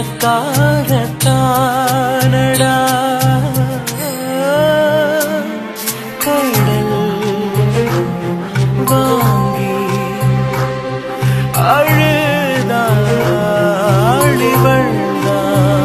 எனக்காகத்தானடா கடல் வாங்கி அழுதாளி வள்ளா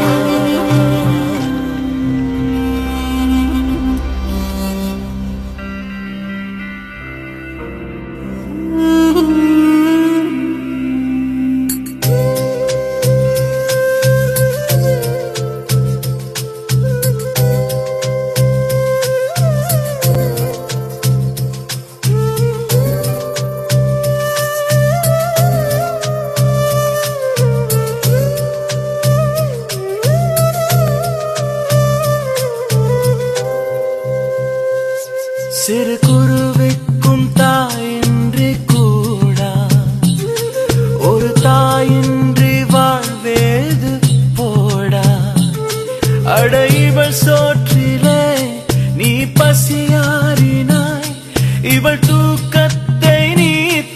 சிறு குருவிக்கும் தாயின்றி கூடா ஒரு தாயின்றி வாழ்வேது போடா அட இவள் சோற்றிலே நீ பசியாறினாய் இவள் தூக்கத்தை நீ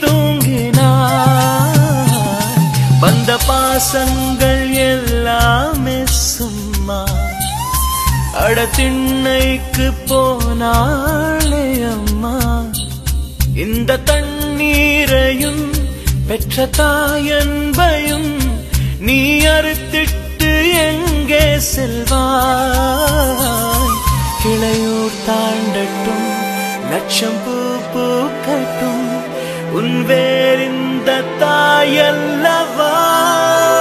தூங்கினாய் வந்த பாசங்கள் எல்லாமே சும்மா அட திண்ணைக்கு போனாளே அம்மா இந்த தண்ணீரையும் பெற்ற தாயன்பையும் நீ அறுத்திட்டு எங்கே செல்வாய் கிளையூர் தாண்டட்டும் லட்சம் பூ பூக்கட்டும் உன் வேறிந்த தாயல்லவா